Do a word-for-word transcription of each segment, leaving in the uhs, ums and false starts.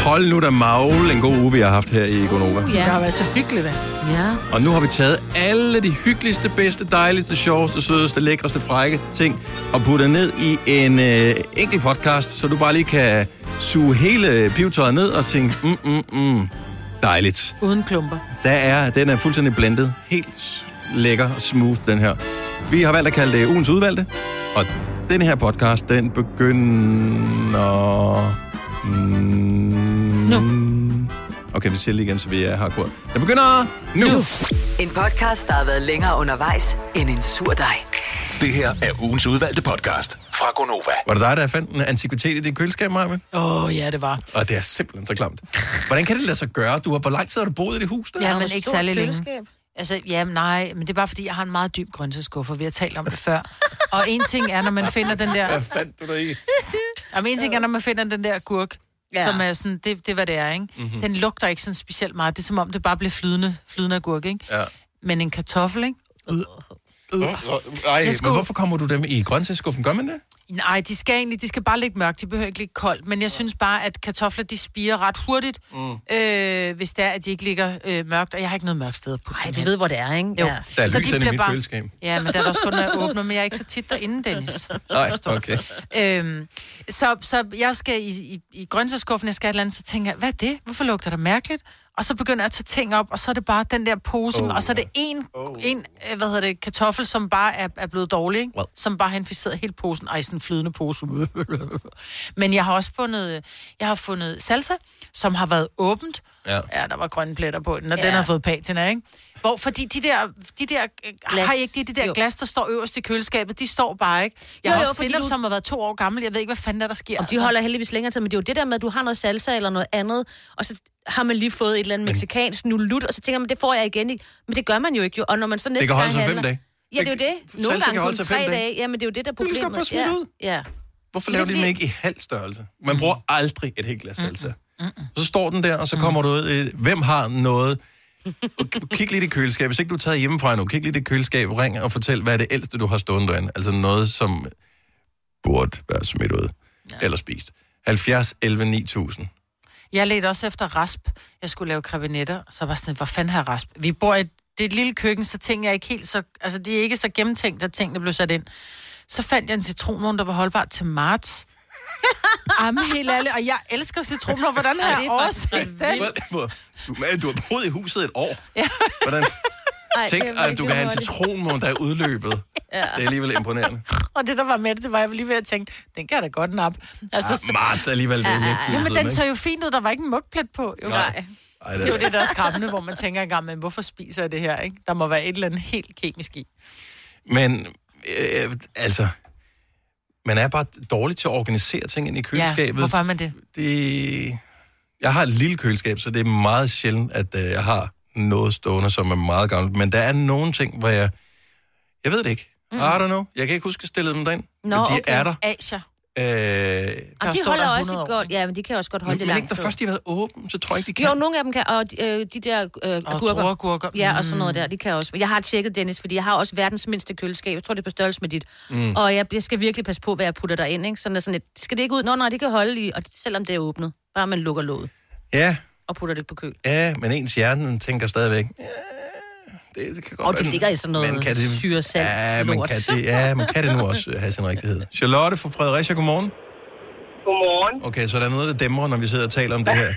Hold nu da magle, en god uge, vi har haft her i Gonova. Uh, ja. Det har været så hyggeligt, da. Ja. Og nu har vi taget alle de hyggeligste, bedste, dejligste, sjoveste, sødeste, lækreste, frække ting og puttet ned i en øh, enkelt podcast, så du bare lige kan suge hele pivetøjet ned og tænke, mm, mm, mm, dejligt. Uden klumper. Der er, den er fuldstændig blendet. Helt lækker og smooth, den her. Vi har valgt at kalde det ugens udvalgte, og den her podcast, den begynder... Mm, nu. Okay, vi siger lige igen, så vi er hardcore. Den begynder nu. nu. En podcast, der har været længere undervejs end en sur dej. Det her er ugens udvalgte podcast fra Gonova. Var det dig, der fandt en antikvitet i dit køleskab, Marvin? Åh, oh, ja, det var. Og det er simpelthen så klamt. Hvordan kan det lade sig gøre? Du har, hvor lang tid har du boet i det hus der? Ja, men ikke særlig længe. Altså, ja, nej, men det er bare fordi, jeg har en meget dyb grøntsagsskuffe, og vi har talt om det før. Og en ting er, når man finder den der... Hvad fandt du der i? Jamen, en ting er, når man finder den der agurk, ja. Som er sådan, det, det er, hvad det er, ikke? Mm-hmm. Den lugter ikke sådan specielt meget. Det er som om, det bare bliver flydende, flydende agurk, ikke? Ja. Men en kartoffel, ikke? Øh. Øh. Ej, skulle... men hvorfor kommer du dem i grøntsagsskuffen? Gør man det? Nej, de skal egentlig, de skal bare ligge mørkt, de behøver ikke ligge koldt. Men jeg synes bare, at kartofler, de spirer ret hurtigt, mm. øh, hvis det er, at de ikke ligger øh, mørkt. Og jeg har ikke noget mørkt sted at putte. Nej, du ved, hvor det er, ikke? Jo. Ja. Der er så lys de i mit bare... køleskab. Ja, men der er også kun, når jeg åbner, men jeg er ikke så tit derinde, Dennis. Nej, okay. Øhm, så, så jeg skal i, i, i grøntsagsskuffen, jeg skal et eller andet, så tænker jeg, hvad er det? Hvorfor lugter det mærkeligt? Og så begynder jeg at tage ting op, og så er det bare den der pose, oh, og så er det en, oh. en hvad hedder det, kartoffel, som bare er, er blevet dårlig, ikke? Well. Som bare har inficeret hele posen. Ej, sådan en flydende pose. Men jeg har også fundet, jeg har fundet salsa, som har været åbent. Ja, ja der var grønne pletter på den, og ja. den har fået patina, ikke? Hvor, fordi de der, de der har I ikke de, de der jo. glas, der står øverst i køleskabet, de står bare ikke. Jeg jo, har jo, også Sillum, du... som har været to år gammel, jeg ved ikke, hvad fanden der, der sker. Og de altså. holder heldigvis længere tid, men det er jo det der med, at du har noget salsa eller noget andet, og så har man lige fået et eller andet men... mexikansk nulut, og så tænker man, det får jeg igen ikke. Men det gør man jo ikke, jo. Og når man så næste det kan holde sig handler... fem dage. Ja, det er jo det. Nogle gange kun tre dage. dage. Ja, men det er jo det, der er problemet. Det skal bare smide ud. Ja. Hvorfor laver de den ikke i halv størrelse? Man bruger aldrig et helt glas salsa. Så står den der, og så kommer du ud. Hvem har noget? Kig lidt i køleskabet. Hvis ikke du er taget hjemmefra nu, kig lidt i køleskabet, ring og fortæl, hvad er det ældste, du har stående derinde. Altså noget, som burde være smidt ud. Ja. Eller spist. halvfjerds elleve ni tusind. Jeg ledte også efter rasp. Jeg skulle lave krebinetter, så var sådan, hvor fanden har rasp? Vi bor i et, det er et lille køkken, så ting er ikke helt så... Altså, de er ikke så gennemtænkt, at tingene blev sat ind. Så fandt jeg en citronmåne, der var holdbart til marts. Jamen, helt ærligt. Og jeg elsker citronmåne. Hvordan har jeg overset den? Du, du har boet i huset et år. Ja. Hvordan... Tænk, at du kan have en citronmåne, der er udløbet. Ja. Det er alligevel imponerende. Og det, der var med det, det var jeg lige ved at tænke, den kan jeg da godt nappe. Altså, ja, marts alligevel, det er lidt tid. Ja, men den så jo fint ud, der var ikke en mugplet på. Jo. Nej. Ej, det, det er jo det, der er skræmmende, hvor man tænker engang, men hvorfor spiser jeg det her, ikke? Der må være et eller andet helt kemisk i. Men, øh, altså, man er bare dårlig til at organisere ting ind i køleskabet. Ja, hvorfor er man det? det? Jeg har et lille køleskab, så det er meget sjældent, at øh, jeg har noget stående, som er meget gammelt. Men der er nogle ting, hvor jeg... Jeg ved det ikke. Mm. I don't know. Jeg kan ikke huske at stille dem derind. Nå, de okay. er der. Asia. Øh, og de holder også godt, ja, men de kan også godt holde men, det lang tid. Men ikke, der først de har været åbne, så tror jeg ikke, de kan. Jo, nogle af dem kan, og øh, de der øh, agurker. Og agurker. Ja, og sådan noget der, de kan også. Jeg har tjekket, Dennis, fordi jeg har også verdens mindste køleskab. Jeg tror, det er på størrelse med dit. Mm. Og jeg, jeg skal virkelig passe på, hvad jeg putter derind, ikke? Sådan, sådan et, skal det ikke ud? Nå, nej, det kan holde i, og selvom det er åbnet. Bare man lukker låget. Ja. Og putter det på køl. Ja, men ens hjerne tænker stadigvæk... Ja. Det, det kan godt og det ligger i sådan noget syresalt. Ja, men kan det, ja, men kan det nu også have sin rigtighed? Charlotte fra Fredericia, godmorgen. Godmorgen. Okay, så der er noget, der dæmrer, når vi sidder og taler om det her.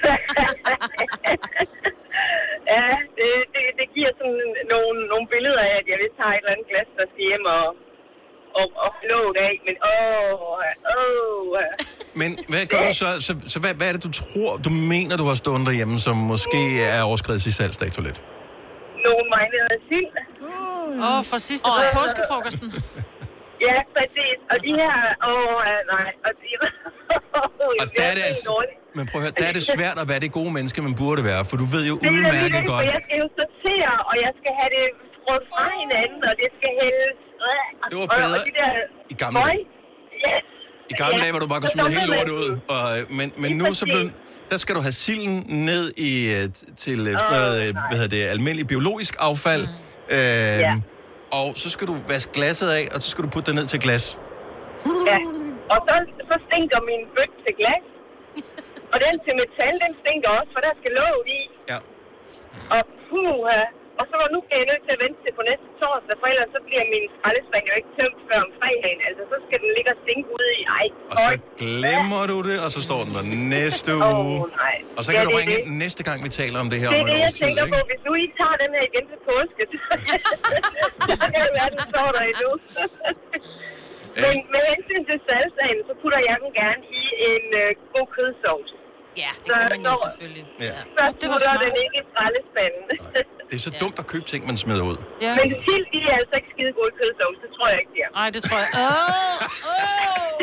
Ja, det, det, det giver sådan nogle, nogle billeder af, at jeg vil tage et eller andet glas, der skal hjem og, og, og låge af, men åh, åh. Men hvad gør du så? Så, så hvad, hvad er det, du tror, du mener, du har stående derhjemme, som måske er overskredet i salgsdato lidt? Nogle marinerede sild. Åh, oh, fra sidste fra oh, påskefrokosten. Ja, præcis. Og de her, åh, oh, nej. Og, de, og der er det altså, men prøv at høre, der er det svært at være det gode menneske, man burde være, for du ved jo udmærket godt. Jeg skal jo sortere, og jeg skal have det skruet fra hinanden, og det skal hældes. Det var bedre og de der, i gamle dage. Yes. I gamle dage, hvor du bare kunne smide helt lortet ud. Og, men men nu så blev, der skal du have silden ned i, til oh, noget, hvad hedder det, almindelig biologisk affald. Mm. Øhm, ja. Og så skal du vaske glasset af, og så skal du putte det ned til glas. Ja, og så, så stinker min bøtte til glas. Og den til metal, den stinker også, for der skal låg i. Ja. Og puha. Og så var nu jeg nødt til at vente til på næste torsdag, for ellers så bliver min skraldespand jo ikke tømt før om fredagen. Altså, så skal den ligge og stinke ude i. Ej, og så glemmer du det, og så står den der næste uge. Åh, nej. Og så kan ja, du ringe det. ind næste gang, vi taler om det her. Det om er det, jeg tid, tænker ikke? på. Hvis nu I tager den her igen til påske, så kan det være, den står der endnu. Men med hensyn til salsaen, så putter jeg den gerne i en øh, god kødsovs. Ja, det kan man jo selvfølgelig. Ja. Så det var putter smart. den ikke i skraldespanden. Det er så dumt at købe ting, man smider ud. Ja. Men sild, de er altså ikke skide gode kødsovs. Det tror jeg ikke, de er. Nej, det tror jeg. Åh, åh.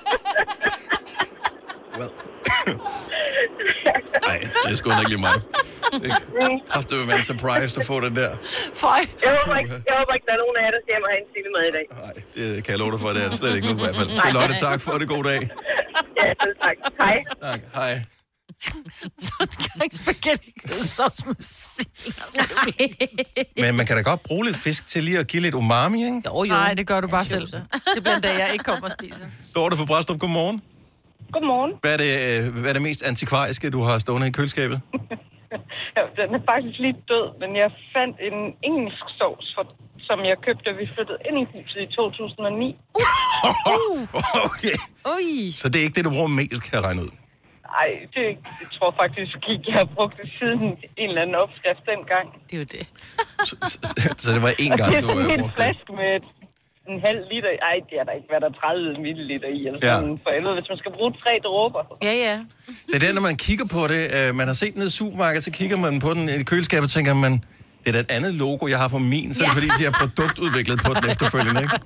Well. Nej, det er sgu da ikke lige mig. Det vil være en surprise at få den der. Føj. Jeg håber, ikke, jeg håber ikke, der er nogen af jer, der siger mig, at have en sildemad i dag. Nej, det kan jeg love dig for, det er det slet ikke nu i hvert fald. Charlotte, tak for det. God dag. Ja, selv tak. Hej. Tak, hej. Sådan en spaghetti kødsovs med sild. Men man kan da godt bruge lidt fisk til lige at give lidt umami, ikke? Jo, jo. Nej, det gør du bare selv. Det bliver en dag, jeg ikke kommer og spiser. Dorte fra Brædstrup, godmorgen. Godmorgen. Hvad er, det, hvad er det mest antikvariske, du har stående i køleskabet? Ja, den er faktisk lige død, men jeg fandt en engelsk sovs, for, som jeg købte, da vi flyttede ind i huset i to tusind og ni. Uh. Okay. Ui. Så det er ikke det, du bruger mest, kan jeg regne ud? Nej, det, det tror jeg faktisk ikke, jeg har brugt det siden en eller anden opskrift dengang. Det er jo det. Så, så, så det var én gang, det er du sådan uh, en brugte det? flaske med en halv liter. Ej, det er der ikke, hvad der er tredive milliliter i. Eller Ja. sådan, for helvede, hvis man skal bruge tre dråber. Ja, ja. Det er det, når man kigger på det. Uh, man har set den nede i supermarkedet, så kigger man på den i køleskabet, og tænker man, det er da et andet logo, jeg har på min, så er det fordi, de har produktudviklet på den efterfølgende, ikke?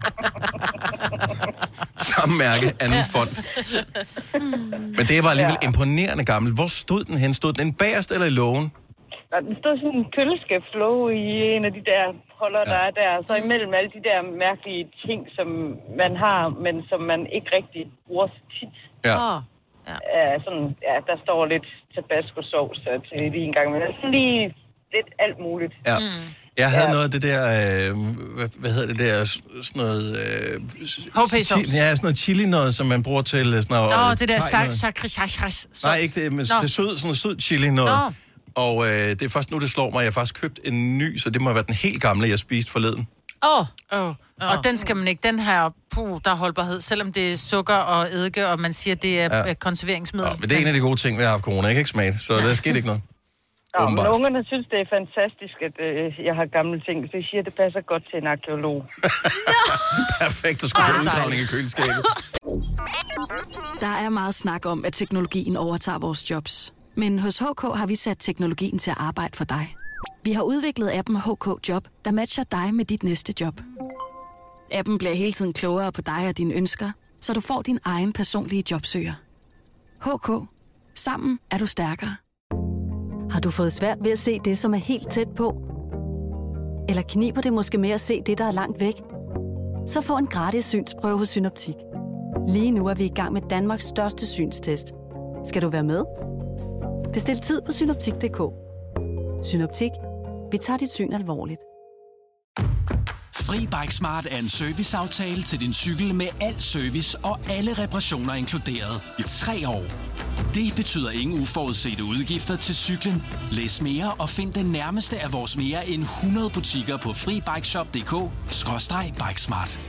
Samme mærke, anden fond. Men det var alligevel Ja. imponerende gammel. Hvor stod den hen? Stod den en bagerst eller i lågen? Nå, den stod sådan en køleskabslåge i en af de der holder, Ja. der er der. Så imellem alle de der mærkelige ting, som man har, men som man ikke rigtig bruger så tit. Ja. Åh. Ja, sådan, ja, der står lidt tabasco-sovs til lige en gang, men det er sådan lige lidt alt muligt. Ja. Jeg havde Ja. noget af det der, øh, hvad, hvad hedder det der, s- sådan noget... Øh, H P-sovs. chi- Ja, sådan noget chili noget, som man bruger til sådan noget... Nå, øh, det der thai sak, noget. sak, sak, sak. Nej, ikke det, men Nå. det er sød, sådan noget sød chili noget. Nå. Og øh, det er først nu, det slår mig. Jeg har faktisk købt en ny, så det må have været den helt gamle, jeg spiste forleden. Åh. Oh. Og den skal man ikke. Den her, puh, der er holdbarhed. Selvom det er sukker og eddike, og man siger, det er Ja. ja. konserveringsmiddel. Nå, men det er en af de gode ting, vi har haft corona. Jeg kan ikke smage det, så der skete ikke noget. Nå, men Åbenbart. ungerne synes, det er fantastisk, at øh, jeg har gamle ting. Så de siger, at det passer godt til en arkeolog. Perfekt, at skulle på udgravning i køleskabet. Der er meget snak om, at teknologien overtager vores jobs. Men hos H K har vi sat teknologien til at arbejde for dig. Vi har udviklet appen H K Job, der matcher dig med dit næste job. Appen bliver hele tiden klogere på dig og dine ønsker, så du får din egen personlige jobsøger. H K. Sammen er du stærkere. Har du fået svært ved at se det, som er helt tæt på? Eller kniber det måske med at se det, der er langt væk? Så få en gratis synsprøve hos Synoptik. Lige nu er vi i gang med Danmarks største synstest. Skal du være med? Bestil tid på synoptik punktum d k. Synoptik. Vi tager dit syn alvorligt. Fri Bike Smart er en serviceaftale til din cykel med al service og alle reparationer inkluderet i tre år. Det betyder ingen uforudsete udgifter til cyklen. Læs mere og find den nærmeste af vores mere end hundrede butikker på fri bike shop punktum d k skråstreg bikesmart.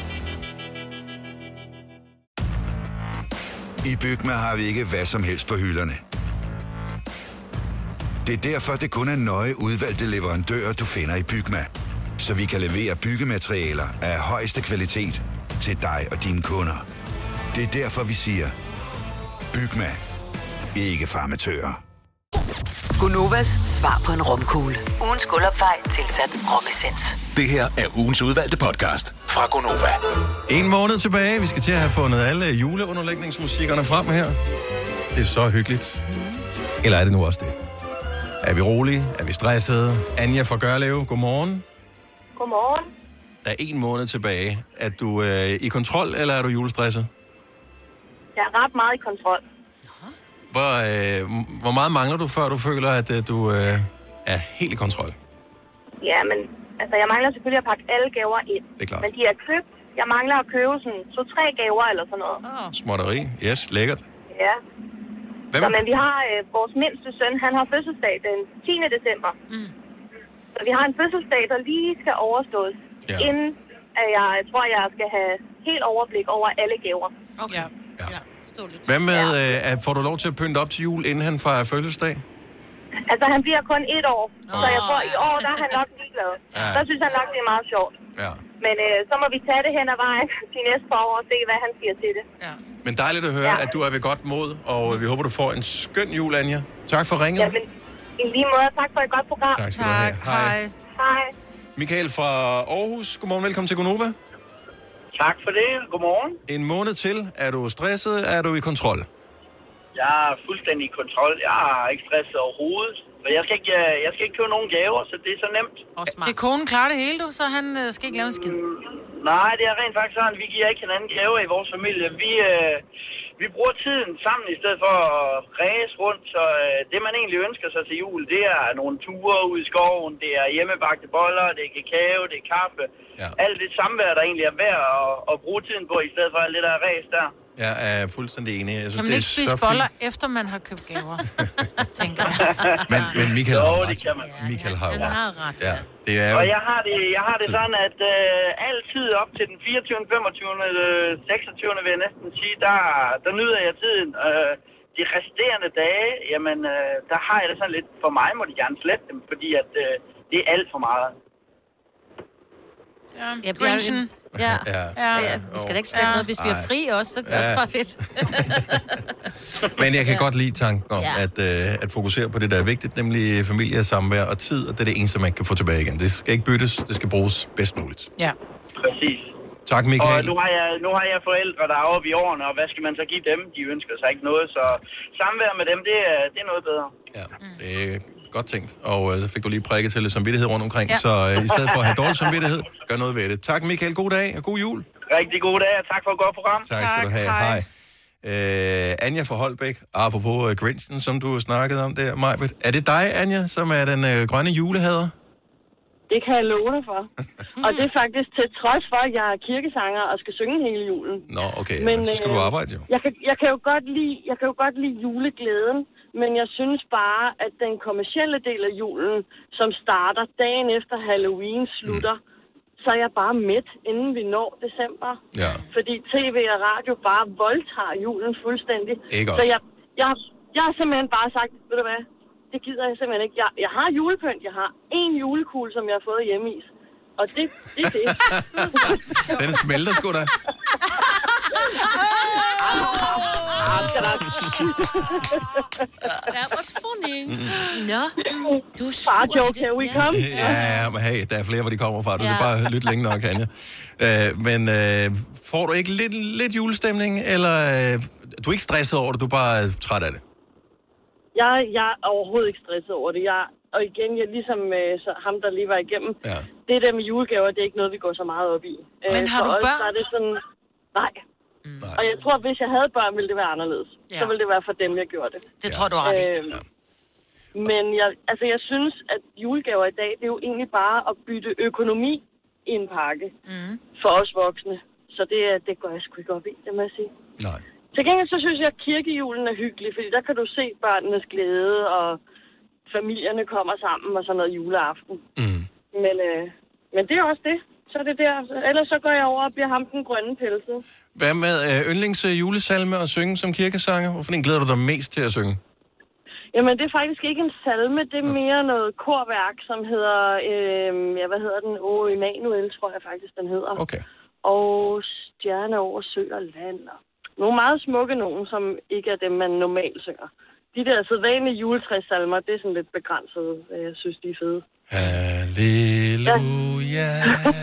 I Bygma har vi ikke hvad som helst på hylderne. Det er derfor, det kun er nøje udvalgte leverandører, du finder i Bygma. Så vi kan levere byggematerialer af højeste kvalitet til dig og dine kunder. Det er derfor, vi siger, Bygma. Ikke farmatører. Gonovas svar på en romkugle. Ugens guldopfej tilsat romessens. Det her er ugens udvalgte podcast fra Gonova. En måned tilbage. Vi skal til at have fundet alle juleunderlægningsmusikkerne frem her. Det er så hyggeligt. Eller er det nu også det? Er vi rolige? Er vi stressede? Anja fra Gørlev, godmorgen. Godmorgen. Der er en måned tilbage. Er du øh, i kontrol, eller er du julestresset? Jeg er ret meget i kontrol. Hvor, øh, hvor meget mangler du, før du føler, at øh, du øh, er helt i kontrol? Ja, men altså, jeg mangler selvfølgelig at pakke alle gaver ind. Det er klart. Men de er købt. Jeg mangler at købe sådan to-tre gaver eller sådan noget. Småtteri, yes, lækkert. Ja. Hvem? Så, men vi har øh, vores mindste søn, han har fødselsdag den tiende december. Mm. Så vi har en fødselsdag, der lige skal overstås, ja. inden at jeg, jeg tror, jeg skal have helt overblik over alle gaver. Okay. Ja. ja. Hvad med, ja. øh, får du lov til at pynte op til jul, inden han fejrer fødselsdag? Altså, han bliver kun et år, oh. så jeg tror, i år, der er han nok ligeglad. Ja. Så synes han nok, det er meget sjovt. Ja. Men øh, så må vi tage det hen ad vejen de næste par år og se, hvad han siger til det. Ja. Men dejligt at høre, ja. at du er ved godt mod, og vi håber, du får en skøn jul, Anja. Tak for ringet. Ja, men i lige måde. Tak for et godt program. Tak skal tak. du have. Hej. Hej. Michael fra Aarhus. Godmorgen, velkommen til Gonova. Tak for det. Godmorgen. En måned til. Er du stresset? Er du i kontrol? Jeg er fuldstændig i kontrol. Jeg er ikke stresset overhovedet. Men jeg skal ikke, jeg skal ikke købe nogen gaver, så det er så nemt. Det konen klarer det hele, du, så han øh, skal ikke lave en skid. Mm, nej, det er rent faktisk sådan, vi giver ikke hinanden gaver i vores familie. Vi, øh, vi bruger tiden sammen i stedet for at ræse rundt, så øh, det man egentlig ønsker sig til jul, det er nogle ture ud i skoven, det er hjemmebagte boller, det er kakao, det er kaffe. Ja. Alt det samvær, der egentlig er værd at, at bruge tiden på, i stedet for alt det der ræs der. Jeg er fuldstændig enig. Jeg synes, kan man ikke spise boller, fint. Efter man har købt gaver, tænker jeg. men, men Michael jo, har ret. Det kan man. Michael har Han har ret. Ja, det er og jeg har det, jeg har det sådan, at øh, altid op til den fireogtyvende, femogtyvende, seksogtyvende vil jeg næsten sige, der, der nyder jeg tiden. Øh, de resterende dage, jamen, øh, der har jeg det sådan lidt, for mig må de gerne slette dem, fordi at øh, det er alt for meget. Ja, ja, Grinchen. Ja. Ja. Ja. Ja. Vi skal da ikke slette ja. noget, hvis vi er fri også, så det er ja. også bare fedt. Men jeg kan ja. godt lide tanken om, ja. at, øh, at fokusere på det, der er vigtigt, nemlig familie, samvær og tid, og det er det eneste, man kan få tilbage igen. Det skal ikke byttes, det skal bruges bedst muligt. Ja. Præcis. Tak, Michael. Og nu har, jeg, nu har jeg forældre, der er oppe i årene, og hvad skal man så give dem? De ønsker sig ikke noget, så samvær med dem, det er, det er noget bedre. Ja, det er godt tænkt. Og så øh, fik du lige prikket til lidt samvittighed rundt omkring, ja. så øh, i stedet for at have dårlig samvittighed, gør noget ved det. Tak, Michael. God dag og god jul. Rigtig god dag, og tak for et godt program. Tak, tak skal du have. Hej. Hej. Øh, Anja fra Holbæk, apropos uh, Grinchen, som du snakkede om der, Majbet. Er det dig, Anja, som er den øh, grønne julehader? Det kan jeg love dig for. Og det er faktisk til trods for, at jeg er kirkesanger og skal synge hele julen. Nå, okay. Men, men så skal øh, du arbejde jo. Jeg kan, jeg, kan jo godt lide, jeg kan jo godt lide juleglæden, men jeg synes bare, at den kommercielle del af julen, som starter dagen efter Halloween, slutter, mm. så er jeg bare midt, inden vi når december. Ja. Fordi tv og radio bare voldtager julen fuldstændig. Ikke så jeg, jeg, jeg har simpelthen bare sagt, ved du hvad, det gider jeg simpelthen ikke. Jeg, jeg har julepynt, jeg har en julekugle, som jeg har fået hjemmeis. Og det, det er det. Den smelter sgu da. That was funny. Nå, du er Far joke, here we come. Ja, ja, men hey, der er flere, hvor de kommer fra. Du ja. kan bare lytte længe nok, Anja. Uh, men uh, får du ikke lidt, lidt julestemning, eller uh, du er ikke stresset over det, du er bare træt af det? Jeg, jeg er overhovedet ikke stresset over det. Jeg, og igen, jeg ligesom uh, så ham, der lige var igennem. Ja. Det der med julegaver, det er ikke noget, vi går så meget op i. Men har uh, du os, børn? Så er det sådan, nej. Mm. Og jeg tror, at hvis jeg havde børn, ville det være anderledes. Ja. Så ville det være for dem, jeg gjorde det. Det ja. tror du ret i. Øh, ja. Men jeg, altså, jeg synes, at julegaver i dag, det er jo egentlig bare at bytte økonomi i en pakke mm. for os voksne. Så det, det går jeg sgu ikke op i, det må jeg sige. Nej. Til gengæld så synes jeg, at kirkejulen er hyggelig, fordi der kan du se børnenes glæde, og familierne kommer sammen og sådan noget juleaften. Mm. Men, øh, men det er også det. Så er det der. Ellers så går jeg over og bliver ham den grønne pelse. Hvad med øh, yndlings øh, julesalme og synge som kirkesanger? Hvorfor den glæder du dig mest til at synge? Jamen, det er faktisk ikke en salme. Det er mere noget korværk, som hedder... Øh, ja, hvad hedder den? Åh, Emanuel, tror jeg faktisk, den hedder. Okay. Og Stjerne over sø og land. Nogle meget smukke nogen, som ikke er dem, man normalt synger. De der sædvanlige juletræssalmer, det er sådan lidt begrænset. Jeg synes, de er fede. Halleluja. Ja.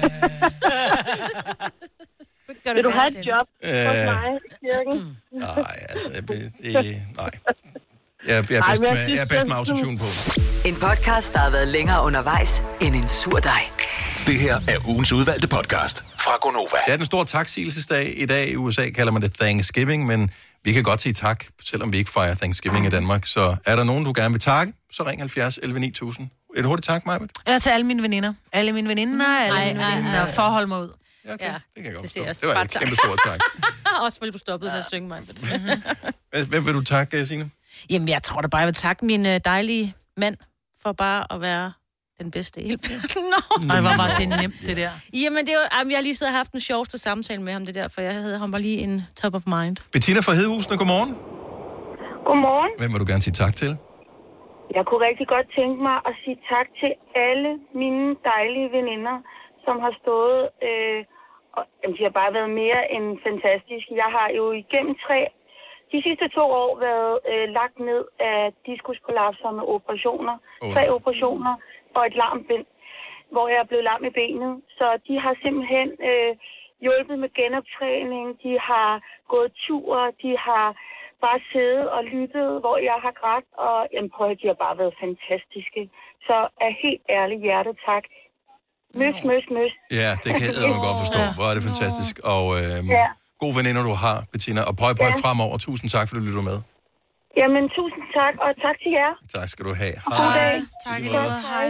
Vil du have et job hos mig i kirken? Nej, altså, det, det, nej. Jeg, jeg, er bedst med, jeg er bedst med autotune på. En podcast, der har været længere undervejs end en sur dej. Det her er ugens udvalgte podcast fra Gonova. Det er den store taksigelsesdag. I dag i U S A kalder man det Thanksgiving, men vi kan godt sige tak, selvom vi ikke fejrer Thanksgiving i Danmark. Så er der nogen, du gerne vil takke, så ring halvfjerds elleve ni tusind. Et hurtigt tak, Majbert. Ja, til alle mine veninder. Alle mine veninder, alle mine veninder, og forhold mig ud. Ja, okay. Ja, det kan jeg godt forstå. Det, det var et kæmpe stort tak. Også fordi du stoppede med at synge, Majbert. Hvem vil du takke, Signe? Jamen, jeg tror da bare, jeg vil takke min øh, dejlige mand for bare at være den bedste i hele verden. No. Ej, hvor var det nemt, det der. Jamen, det er jo, jamen, jeg har lige siddet og haft den sjoveste samtale med ham, det der, for jeg havde ham bare lige en top of mind. Bettina fra Hedehusene, godmorgen. Godmorgen. Hvem vil du gerne sige tak til? Jeg kunne rigtig godt tænke mig at sige tak til alle mine dejlige veninder, som har stået, øh, og jamen, de har bare været mere end fantastiske. Jeg har jo igennem tre, de sidste to år været øh, lagt ned af diskusprolapser med operationer. Oh. Tre operationer og et larmbind, hvor jeg er blevet lam i benet. Så de har simpelthen øh, hjulpet med genoptræning, de har gået ture, de har bare siddet og lyttet, hvor jeg har grædt, og jamen, prøv at de har bare været fantastiske. Så af helt ærligt hjerte tak. Møs, møs, møs. Ja, det kan jeg oh, godt forstå. Hvor er det fantastisk. Og øh, ja. gode veninder, du har, Bettina. Og prøv, prøv ja. fremover. Tusind tak, fordi du lytter med. Jamen, tusind tak, og tak til jer. Tak skal du have. Hej. God dag. Tak i måde. Hej.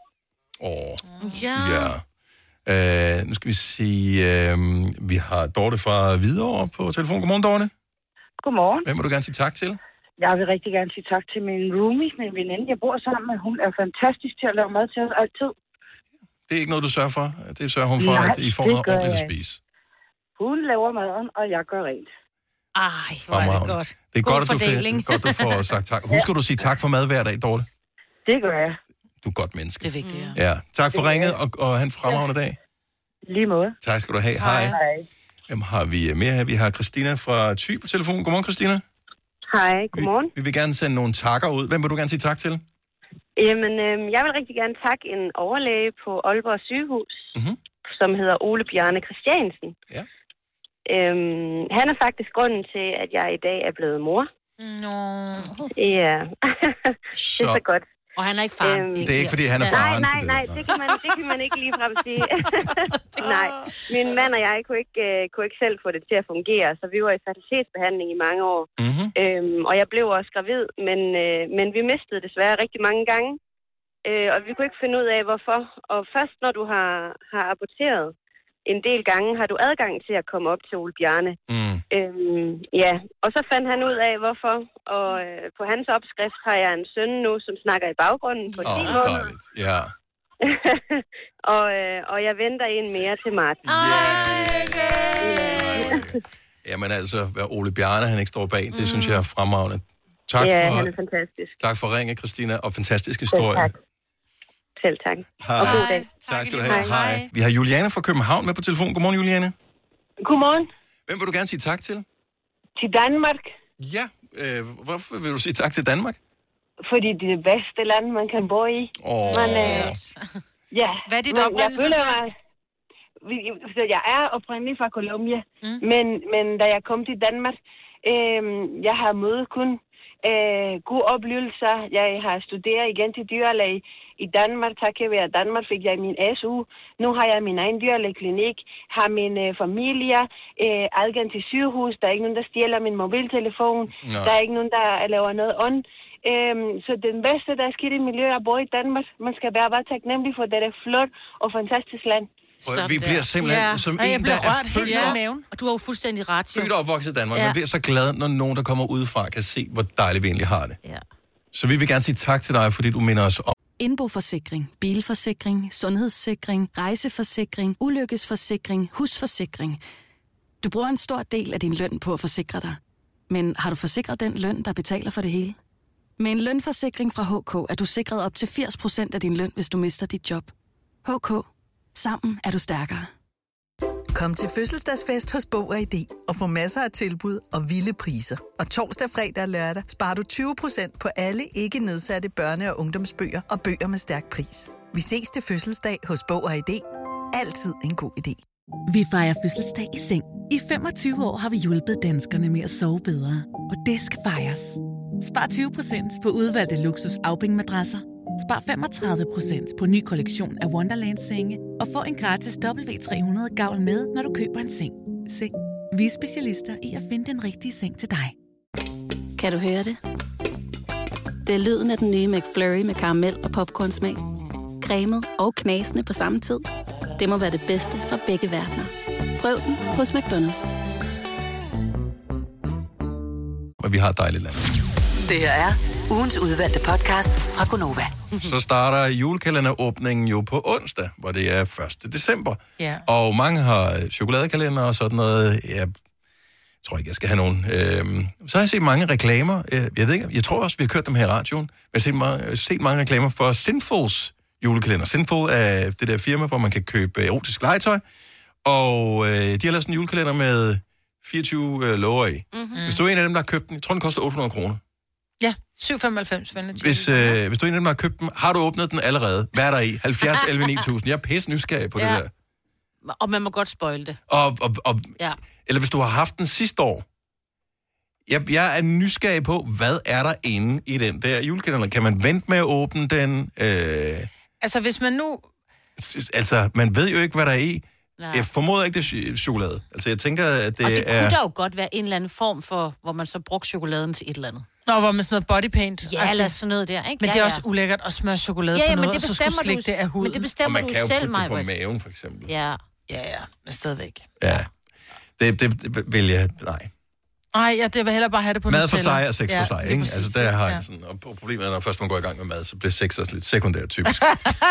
Åh. Ja. Ja. Uh, nu skal vi sige, uh, vi har Dorte fra Hvidovre på telefon. Godmorgen, Dorte. Godmorgen. Hvem vil du gerne sige tak til? Jeg vil rigtig gerne sige tak til min roomie, min veninde, jeg bor sammen med. Hun er fantastisk til at lave mad til os altid. Det er ikke noget, du sørger for? Det sørger hun for, Nej, at I får noget ordentligt at spise? Hun laver maden, og jeg gør rent. Ej, hvor er det godt. Det er godt, at du, får, godt, du får sagt tak. Husker du at sige tak for mad hver dag, Dorte? Det gør jeg. Du er et godt menneske. Det er vigtigt, ja. Ja. Tak for ringet, og, og have en fremragende dag. Lige måde. Tak skal du have. Hej. Hej. Hvem har vi mere her? Vi har Christina fra Thy på telefonen. Godmorgen, Christina. Hej, godmorgen. Vi, vi vil gerne sende nogle takker ud. Hvem vil du gerne sige tak til? Jamen, øh, jeg vil rigtig gerne takke en overlæge på Aalborg Sygehus, mm-hmm. som hedder Ole Bjarne Christiansen. Ja. Øhm, han er faktisk grunden til, at jeg i dag er blevet mor. Nå. Ja, det er så godt. Og han er ikke far. Øhm, det er ikke, fordi han er faren. Nej, nej, nej, det kan man, det kan man ikke ligefrem sige. Nej, min mand og jeg kunne ikke, uh, kunne ikke selv få det til at fungere, så vi var i fertilitetsbehandling i mange år. Mm-hmm. Øhm, og jeg blev også gravid, men, uh, men vi mistede desværre rigtig mange gange. Uh, og vi kunne ikke finde ud af, hvorfor. Og først når du har, har aborteret en del gange, har du adgang til at komme op til Ole Bjarne. Mm. Øhm, ja, og så fandt han ud af, hvorfor. Og øh, på hans opskrift har jeg en søn nu, som snakker i baggrunden på ti oh, måneder. Ja. og, øh, og jeg venter en mere til marts. Yeah. Jamen altså, hvad Ole Bjarne, han ikke står bag, det mm. synes jeg er fremragende. Tak ja, for, han er fantastisk. Tak for ringe, Christina, og fantastisk historie. Selv tak. Selv tak. Hej. Og god dag. Tak skal du have. Hej. Hej. Vi har Juliane fra København med på telefon. Godmorgen, Juliane. Godmorgen. Hvem vil du gerne sige tak til? Til Danmark. Ja, øh, hvorfor vil du sige tak til Danmark? Fordi det er det bedste land, man kan bo i. Åh. Man, øh, ja. Hvad er dit Men oprindelsesland? Jeg, jeg er oprindelig fra Colombia, mm. men, men da jeg kom til Danmark, øh, jeg har mødt kun øh, gode oplevelser. Jeg har studeret igen til dyrlæge i Danmark. Takket være Danmark fik jeg min S U. Nu har jeg min egen dyrlægeklinik, har min øh, familie, øh, adgang til sygehus. Der er ikke nogen, der stjæler min mobiltelefon. No. Der er ikke nogen, der laver noget ond. Øhm, så den bedste, der er skidt i miljøet, er at bo i Danmark. Man skal være bare taknemmelig for, det er et flot og fantastisk land. Sådan vi bliver simpelthen ja. som en, der er født ja. Og du har jo fuldstændig ret. Jo. Født og opvokset i Danmark. Ja. Man bliver så glad, når nogen, der kommer udefra, kan se, hvor dejligt vi egentlig har det. Ja. Så vi vil gerne sige tak til dig, fordi du minder os om. Indboforsikring, bilforsikring, sundhedssikring, rejseforsikring, ulykkesforsikring, husforsikring. Du bruger en stor del af din løn på at forsikre dig. Men har du forsikret den løn, der betaler for det hele? Med en lønforsikring fra H K er du sikret op til firs procent af din løn, hvis du mister dit job. H K. Sammen er du stærkere. Kom til fødselsdagsfest hos Bog og I D og få masser af tilbud og vilde priser. Og torsdag, fredag og lørdag sparer du tyve procent på alle ikke nedsatte børne- og ungdomsbøger og bøger med stærk pris. Vi ses til fødselsdag hos Bog og I D. Altid en god idé. Vi fejrer fødselsdag i seng. I femogtyve år har vi hjulpet danskerne med at sove bedre. Og det skal fejres. Spar tyve procent på udvalgte luksus afbængmadrasser. Spar femogtredive procent på ny kollektion af Wonderland-senge. Og få en gratis W tre hundrede gavl med, når du køber en seng. Seng. Vi er specialister i at finde den rigtige seng til dig. Kan du høre det? Det er lyden af den nye McFlurry med karamel og popcornsmag. Cremet og knasende på samme tid. Det må være det bedste fra begge verdener. Prøv den hos McDonald's. Og vi har et dejligt land. Det her er ugens udvalgte podcast fra Gonova. Så starter julekalenderåbningen jo på onsdag, hvor det er første december. Ja. Og mange har chokoladekalender og sådan noget. Jeg tror ikke, jeg skal have nogen. Øhm, så har jeg set mange reklamer. Jeg ved ikke, jeg tror også, vi har kørt dem her i radioen. Jeg har set mange, set mange reklamer for Sinfuls julekalender. Sinful er det der firma, hvor man kan købe erotisk legetøj. Og øh, de har lavet sådan en julekalender med fireogtyve øh, lover i. Mm-hmm. Hvis du er en af dem, der har købt den, jeg tror, den koster otte hundrede kroner. Ja, syv komma femoghalvfems. Hvis, øh, hvis du er en af dem, der har købt den, har du åbnet den allerede? Hvad er der i? halvfjerds elleve ni tusind. Jeg er pisse nysgerrig på ja. det der. Og man må godt spoile det. Og, og, og, ja. Eller hvis du har haft den sidste år. Jeg, jeg er nysgerrig på, hvad er der inde i den der julekalender? Kan man vente med at åbne den? Øh... Altså, hvis man nu... Altså, man ved jo ikke, hvad der er i. Nej. Jeg formoder ikke, det er chokolade. Altså, jeg tænker, at det er... Og det er... kunne da jo godt være en eller anden form for, hvor man så brugte chokoladen til et eller andet. Nå, hvor man sådan noget bodypaint. Ja, eller sådan noget der, ikke? Men ja, det er ja. også ulækkert at smøre chokolade ja, ja, på noget, men det og så skulle slikke du, det af huden. Men det bestemmer du selv, Og man kan jo putte det på maven, for eksempel. Ja. Ja, ja, men stadigvæk. Ja, det, det, det vil jeg... Nej. Nej, ja, det vil hellere bare have det på mad for sig og sex ja, for sig, ikke? Præcis, altså, der har ja. jeg sådan... Og problemet er, når først man går i gang med mad, så bliver sex også lidt sekundært typisk.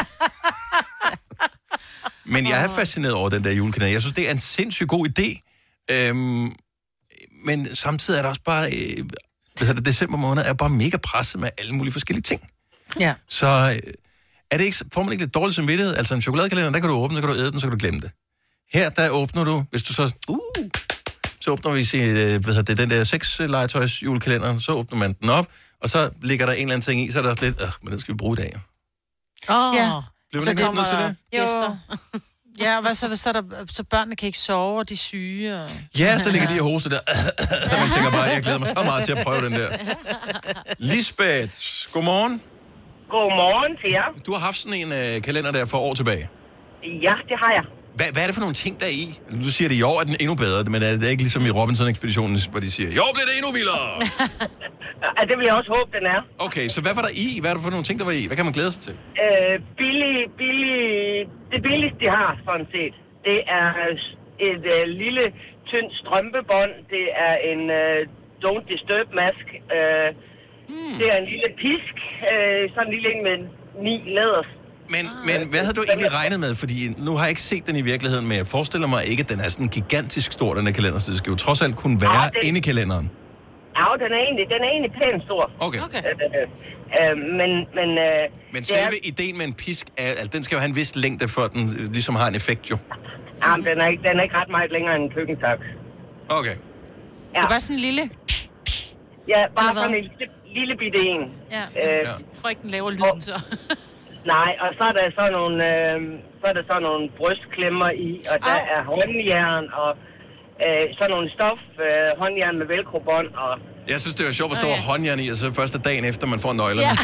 Men jeg er fascineret over den der julekalender. Jeg synes, det er en sindssygt god idé. Øhm, men samtidig er der også bare... Øh, det december måned er bare mega presset med alle mulige forskellige ting. Ja. Så øh, er det ikke, får man ikke lidt dårlig samvittighed? Altså en chokoladekalender, der kan du åbne, så kan du æde den, så kan du glemme det. Her, der åbner du, hvis du så... Uh, så åbner vi sig, øh, hvad det, den der seks-legetøjs julekalender, så åbner man den op, og så ligger der en eller anden ting i, så er der også lidt... Øh, men den skal vi bruge i dag. Åh, oh. Ja. Bliver man ikke nødt til det? Jo. Ja, og hvad så, så, der, så børnene kan ikke sove, og de er syge. Og... Ja, så ligger de og hoster der. Og man tænker bare, jeg glæder mig så meget til at prøve den der. Lisbeth, godmorgen. Godmorgen til jer. Du har haft sådan en uh, kalender der for år tilbage. Ja, det har jeg. Hvad, hvad er det for nogle ting, der er i? Du siger, at i år er den endnu bedre, men er det ikke ligesom i Robinson-ekspeditionen, hvor de siger, i år bliver det endnu vildere? Ja, det vil jeg også håbe, den er. Okay, så hvad var der i? Hvad er det for nogle ting, der var i? Hvad kan man glæde sig til? Øh, billig, billig, det billigste, de har, sådan set. Det er et øh, lille, tyndt strømpebånd. Det er en øh, don't disturb-mask. Øh, hmm. Det er en lille pisk. Øh, sådan en lille en med ni læders. Men, men hvad havde du egentlig regnet med? Fordi nu har jeg ikke set den i virkeligheden, men jeg forestiller mig ikke, at den er sådan gigantisk stor, den her kalender. Så det skal jo trods alt kunne være ja, den... inde i kalenderen. Ja, den er egentlig, den er egentlig pænt stor. Okay. okay. Øh, øh, men men, øh, men selve er... ideen med en pisk, er, altså, den skal jo have en vis længde, for den øh, ligesom har en effekt jo. Ja, men den er, ikke, den er ikke ret meget længere end en køkkentaks. Okay. Ja. Det var sådan en lille... Ja, bare sådan en lille, lille bitte en. Ja, øh, jeg tror ikke, den laver lyden så. Nej, og så er der så nogle, øh, så er der så nogle brystklemmer i, og der Au. er håndjern, og øh, så nogle stof, øh, håndjern med velcro-bånd, og... Jeg synes, det er sjovt, at stå okay. håndjern i, og så første dagen efter, man får nøglerne. Ja,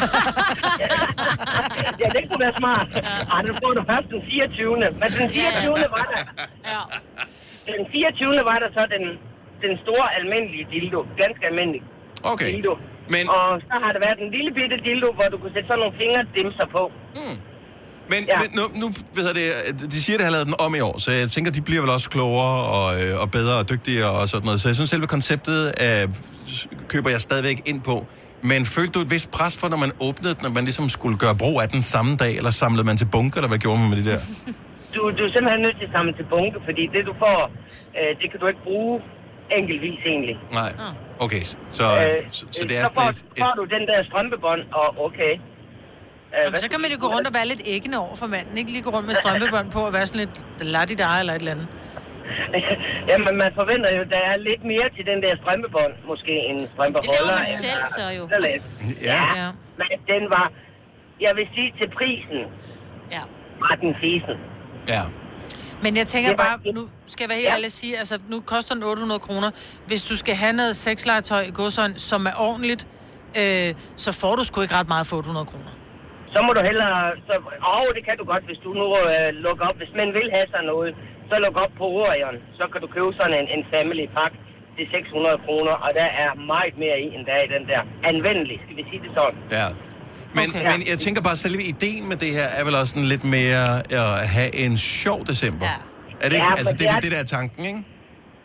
ja det kunne være smart. Ej, det får du først den fireogtyvende Men den fireogtyvende var der... Ja. Den fireogtyvende var der så den, den store almindelige dildo. Ganske almindelig okay. dildo. Men... Og så har der været en lille bitte dildo, hvor du kunne sætte sådan nogle fingerdimser på. Hmm. Men, ja. men nu, nu ved jeg det, de siger, at de har lavet den om i år, så jeg tænker, de bliver vel også klogere og, og bedre og dygtigere og sådan noget. Så jeg synes, selve konceptet af, køber jeg stadigvæk ind på. Men følte du et vist pres for, når man åbnede den, når man ligesom skulle gøre brug af den samme dag, eller samlede man til bunke, eller hvad gjorde man med det der? Du, du er simpelthen nødt til at samle til bunke, fordi det du får, øh, det kan du ikke bruge enkeltvis egentlig. Nej, okay. Så, så, øh, så, så det er så får, sådan et... får du den der strømpebånd, og okay. Øh, Jamen, så kan man jo gå rundt og være lidt æggende over for manden, ikke lige gå rundt med strømpebånd på og være sådan lidt ladidar eller et eller andet. Jamen, man forventer jo, der er lidt mere til den der strømpebånd, måske en strømpeholder. Det laver man selv så jo. Ja. ja, men den var, jeg vil sige til prisen, ja. var den fisen. Ja. Men jeg tænker bare, nu skal jeg være helt ja. ærlig at sige, altså nu koster den otte hundrede kroner. Hvis du skal have noget sexlegetøj i godsøjne, som er ordentligt, øh, så får du sgu ikke ret meget for otte hundrede kroner. Så må du hellere, så, åh, det kan du godt, hvis du nu øh, lukker op, hvis man vil have sig noget, så luk op på Orion, så kan du købe sådan en, en family pack til seks hundrede kroner, og der er meget mere i, end der er i den der. Anvendelig, skal vi sige det sådan. Ja. Men, okay. men jeg tænker bare, at selve ideen med det her er vel også sådan lidt mere at have en sjov december. Ja. Er det ikke? Ja, altså, det er det, det, der er tanken, ikke?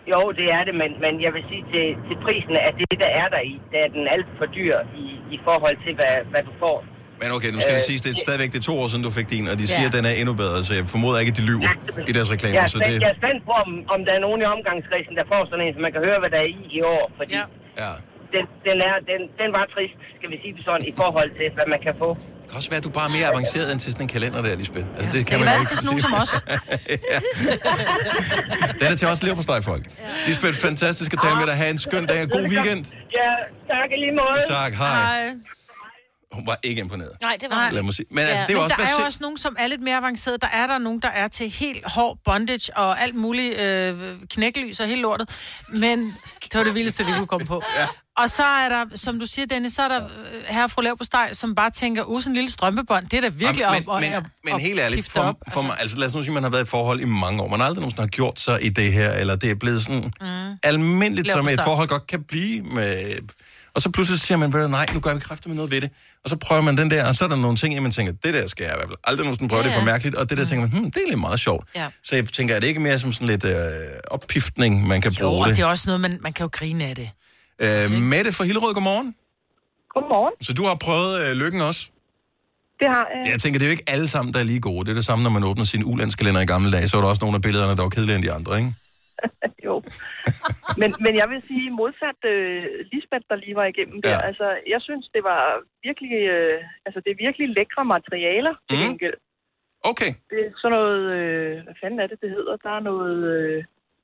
Jo, det er det, men, men jeg vil sige, til, til prisen af det, der er der i, der er den alt for dyr i, i forhold til, hvad, hvad du får. Men okay, nu skal øh, det siges, det er stadigvæk det er to år siden, du fik din, og de siger, ja. at den er endnu bedre, så jeg formoder ikke, at de lyver ja, i deres reklamer. Jeg er, så spændt, det... jeg er spændt på, om, om der er nogen i omgangskredsen, der får sådan en, så man kan høre, hvad der er i i år, fordi ja. Ja. Den, den, er, den, den var trist, skal vi sige det sådan, i forhold til, hvad man kan få. Det kan også være, at du bare er mere avanceret end til sådan en kalender der, Lisbeth. Altså, det kan det man være ikke til sådan nogen som os. ja. Den er til os leverpostej, folk. Ja. Lisbeth, fantastisk at tale med dig. Ha' en skøn dag og god weekend. Ja, tak i lige måde. Tak, hej. hej. Hun var ikke imponeret. Nej, det var Lad mig sige. Men, ja. altså, det er Men også, der er jo også nogen, som er lidt mere avancerede. Der er der nogen, der er til helt hård bondage og alt muligt øh, knækkelys og helt lortet. Men det var det vildeste, vi kunne komme på. Ja. Og så er der, som du siger, Dennis, så er der herre og fru Leverpostej, som bare tænker, uh, sådan en lille strømpebånd, det er da virkelig men, op. Men, og, men helt ærligt, for, op, for mig, altså lad os nu sige, at man har været i et forhold i mange år. Man har aldrig nogensinde har gjort sig i det her, eller det er blevet sådan mm. almindeligt, som et forhold godt kan blive med... Og så pludselig siger man, nej, nu gør vi kræfter med noget ved det. Og så prøver man den der, og så er der nogle ting, man tænker, det der skal jeg i hvert fald aldrig nogensinde prøve, ja, ja. Det er for mærkeligt. Og det der tænker man, hmm, det er lidt meget sjovt. Ja. Så jeg tænker, er det ikke mere som sådan lidt øh, oppiftning, man kan jo, bruge det? det? Jo, det er også noget, man, man kan jo grine af det. Øh, Mette fra Hillerød, godmorgen. Godmorgen. Så du har prøvet øh, lykken også? Det har jeg. Jeg tænker, det er jo ikke alle sammen, der er lige gode. Det er det samme, når man åbner sin ulandskalender i gamle dage. Så er der også nogle af billederne, der var kedeligere end de andre, ikke? Jo. men, men jeg vil sige modsat uh, Lisbeth, der lige var igennem der. Ja. Altså, jeg synes, det var virkelig, uh, altså det er virkelig lækre materialer til mm. gengæld. Okay. Det er sådan noget, uh, hvad fanden er det, det hedder? Der er noget, uh,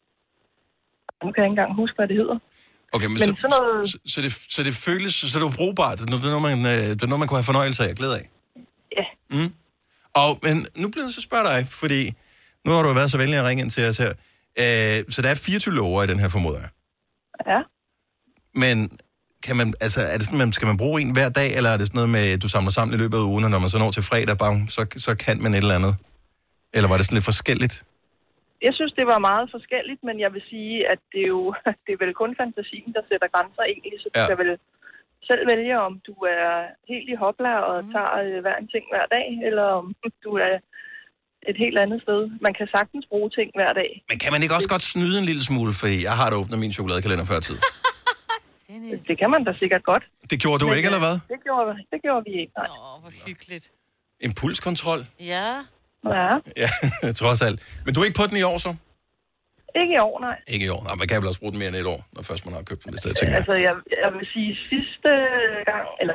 nu kan jeg ikke engang huske, hvad det hedder. Okay, men, men så, sådan noget... så, så, det, så det føles, så det er brugbart. Det er noget, man, det er noget, man kunne have fornøjelse af og glæde af. Ja. Mm. Og, men nu bliver jeg så spørge dig, fordi nu har du været så venlig at ringe ind til os her. Uh, så der er fireogtyve lover i den her, formoder jeg. Ja. Men kan man, altså, er det sådan, man, skal man bruge en hver dag, eller er det sådan noget med, at du samler sammen i løbet af ugen, og når man så når til fredag, bang, så, så kan man et eller andet? Eller var det sådan lidt forskelligt? Jeg synes, det var meget forskelligt, men jeg vil sige, at det er jo det er vel kun fantasien, der sætter grænser egentlig, så du ja. kan vel selv vælge, om du er helt i hopla og mm. tager øh, hver en ting hver dag, eller om du er et helt andet sted. Man kan sagtens bruge ting hver dag. Men kan man ikke også godt snyde en lille smule, fordi jeg har da åbnet min chokoladekalender før tid? Det kan man da sikkert godt. Det gjorde du men, ikke, eller hvad? Det gjorde, det gjorde vi ikke, nej. Åh, hvor hyggeligt. Impulskontrol? Ja. Ja. Ja, trods alt. Men du er ikke på den i år, så? Ikke i år, nej. Ikke i år. Nej, man kan vel også bruge den mere end et år, når først man har købt den, hvis det er ting. Altså, jeg, jeg vil sige sidste gang, eller...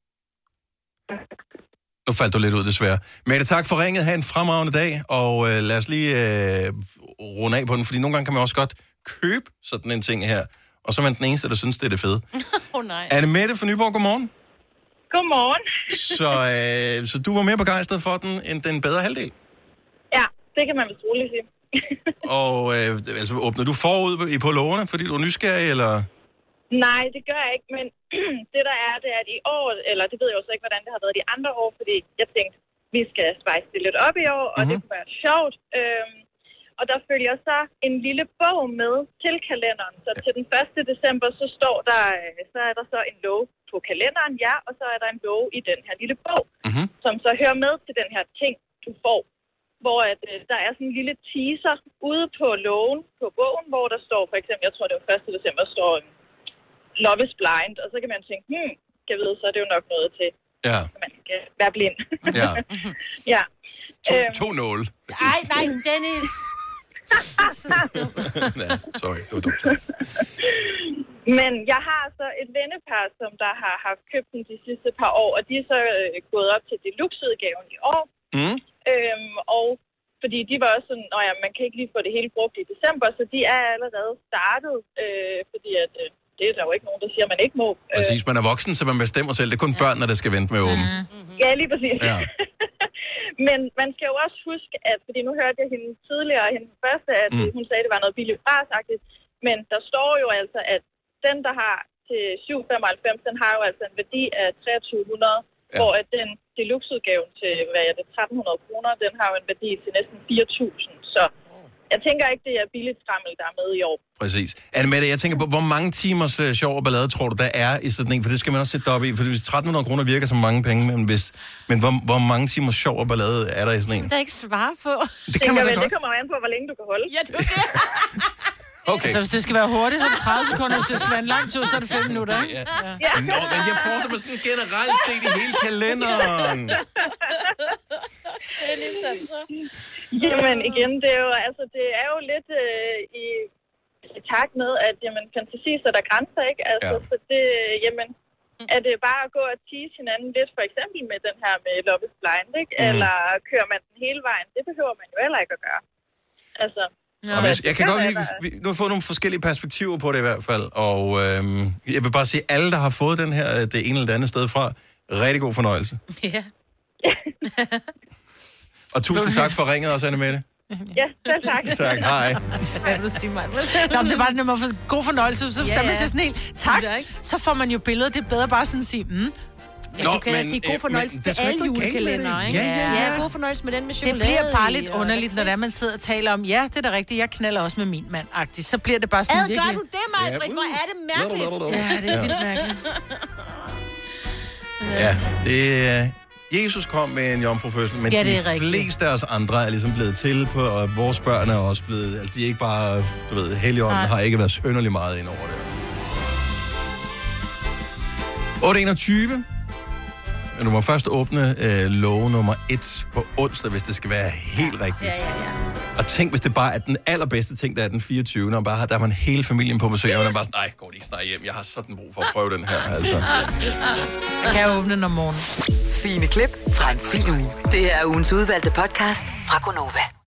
Nu faldt du lidt ud, desværre. Mette, tak for ringet. Ha' en fremragende dag, og øh, lad os lige øh, runde af på den, fordi nogle gange kan man også godt købe sådan en ting her, og så er man den eneste, der synes, det er det fede. Åh oh, nej. Anne Mette fra Nyborg, godmorgen. Godmorgen. så, øh, så du var mere begejstret for den, end den bedre halvdel? Ja, det kan man vist roligt sige. og øh, altså, åbner du forud på lågerne, fordi du er nysgerrig, eller... Nej, det gør jeg ikke, men det der er, det er, at i år, eller det ved jeg jo så ikke, hvordan det har været de andre år, fordi jeg tænkte, vi skal spice det lidt op i år, og mm-hmm. det kunne være sjovt. Øhm, og der følger så en lille bog med til kalenderen, så til den første december, så står der, så er der så en lov på kalenderen, ja, og så er der en lov i den her lille bog, mm-hmm. som så hører med til den her ting, du får. Hvor at, øh, der er sådan en lille teaser ude på loven på bogen, hvor der står, for eksempel, jeg tror det var første december, står Love is Blind, og så kan man tænke, hmm, kan vide, så er det jo nok noget til, ja. at man skal være blind. ja. ja. To, øhm. to nåle. Ej, nej, Dennis. ja, sorry, det var dumt. Men jeg har så et vennepar, som der har haft købt den de sidste par år, og de er så øh, gået op til deluxe-udgaven i år. Mm. Øhm, og fordi de var også sådan, ja, man kan ikke lige få det hele brugt i december, så de er allerede startet, øh, fordi at, øh, det er der jo ikke nogen, der siger, man ikke må. Præcis, man er voksen, så man bestemmer selv. Det er kun børnene, der skal vente med åben. Mm-hmm. Ja, lige præcis. Ja. Men man skal jo også huske, at, fordi nu hørte jeg hende tidligere, hende første, at mm. hun sagde, at det var noget billigt brasagtigt, men der står jo altså, at den, der har til syv komma femoghalvfems, den har jo altså en værdi af treogtyve hundrede, ja. Hvor at den deluxe-udgave til, hvad er det, tretten hundrede kroner, den har jo en værdi til næsten fire tusind, så jeg tænker ikke, det er billigt skrammel, der er med i år. Præcis. Anne-Mette, jeg tænker på, hvor mange timers uh, sjov og ballade tror du, der er i sådan en? For det skal man også sætte op i. For tretten hundrede kroner virker som mange penge, men, hvis, men hvor, hvor mange timers sjov og ballade er der i sådan en? Det er ikke svare på. Det kan man da godt. Det kommer an på, hvor længe du kan holde. Ja, det er det. Okay. Altså, hvis det skal være hurtigt, så er det tredive sekunder. Hvis det skal være en lang tur, så er det fem minutter, ikke? Ja. Ja. Nå, men jeg forestiller mig sådan generelt set i hele kalenderen. Jamen igen, det er jo, altså, det er jo lidt øh, i, i takt med, at jamen, fantasi sætter grænser, ikke? Altså, ja. Så det, jamen, er det bare at gå og tease hinanden lidt, for eksempel med den her med Love is Blind, ikke? Mm. Eller kører man den hele vejen? Det behøver man jo heller ikke at gøre. Altså... Ja. Jeg, jeg kan godt lide, du har fået nogle forskellige perspektiver på det i hvert fald, og øhm, jeg vil bare sige, alle, der har fået den her, det ene eller det andet sted fra, rigtig god fornøjelse. Ja. Og tusind tak for ringet også, Anne-Mette. Ja, selv tak. Tak, hej. Hvad vil du sige, mig? Nå, men det er bare, når man får god fornøjelse, så ja, ja. Man siger sådan helt, tak, så får man jo billeder, det er bedre bare sådan at sige, mm. Ja, du kan da sige god fornøjelse til alle julekalender, ikke? Ja, ja, ja. ja, god fornøjelse med den med chokolade. Det bliver bare lidt underligt, når der man sidder og taler om, ja, det er da rigtigt, jeg knaller også med min mand-agtigt. Så bliver det bare sådan Ad, virkelig... gør du det, Maj-Brit? Hvor er det mærkeligt? Ja, det er vildt mærkeligt. Ja, det er... Jesus kom med en jomfrufødsel, men ja, de rigtigt. fleste af os andre er ligesom blevet til på, og vores børn er også blevet... Altså, de er ikke bare, du ved, Helligånden har ikke været sønderlig meget ind over det. otte enogtyve. Men du må først åbne øh, låge nummer et på onsdag, hvis det skal være helt rigtigt. Ja, ja, ja. Og tænk, hvis det bare er den allerbedste ting, der er den fireogtyvende og bare har, der har man hele familien på besøg, og man er bare sådan, nej, går de ikke snart hjem, jeg har sådan brug for at prøve den her, altså. Jeg kan åbne den om morgenen. Fine klip fra en fin uge. Det her er ugens udvalgte podcast fra Gonova.